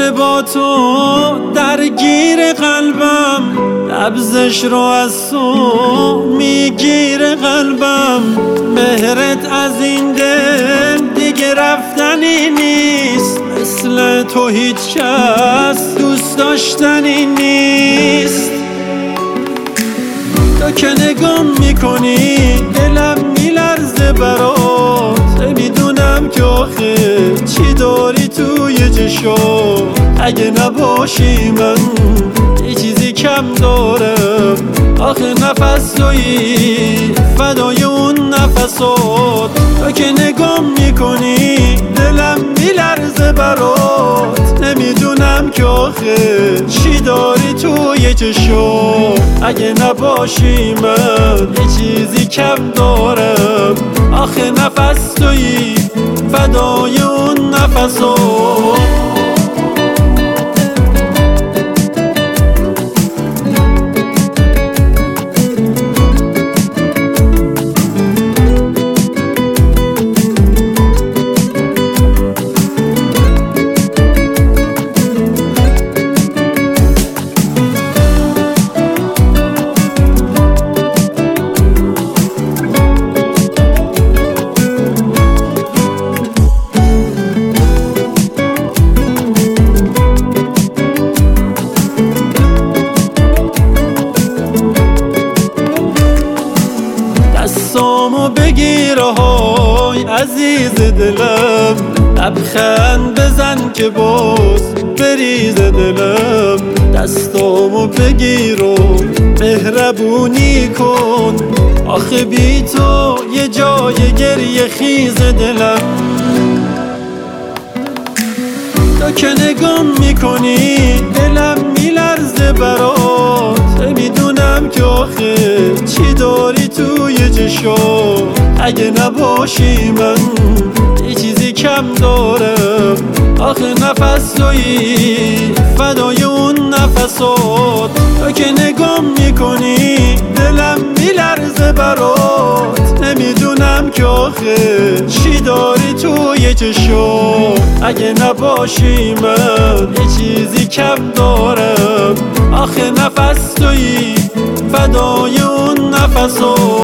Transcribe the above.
عشق با تو درگیر قلبم، نبضش رو از تو میگیره قلبم. مهرت از این دل دیگه رفتنی نیست، مثل تو هیچ کس دوست داشتنی نیست. تو که نگام میکنی دلم میلرزه برات، نمیدونم که آخه چی داری توی چشم. اگه نباشی من یه چیزی کم دارم، آخه نفس تویی فدای اون نفسات. تو که نگام میکنی دلم میلرزه برات، نمیدونم که آخه چی داری توی چشم. اگه نباشی من یه چیزی کم دارم، آخه نفس تویی فدای اون نفسات. دستامو بگیر های عزیز دلم، لبخند بزن که باز بریز دلم. دستامو بگیر و مهربونی کن، آخه بی تو یه جای گریه خیز دلم. تو که نگام میکنی دلم میلرزه برات، نمیدونم که آخه چی داری توی چشم. اگه نباشی من یه چیزی کم دارم، آخه نفس تویی فدای اون نفسات. تو که نگام میکنی دلم میلرزه برات، نمیدونم که آخه چی داری توی چشم. اگه نباشی من یه چیزی کم دارم، آخه نفس تویی فدای اون نفسات.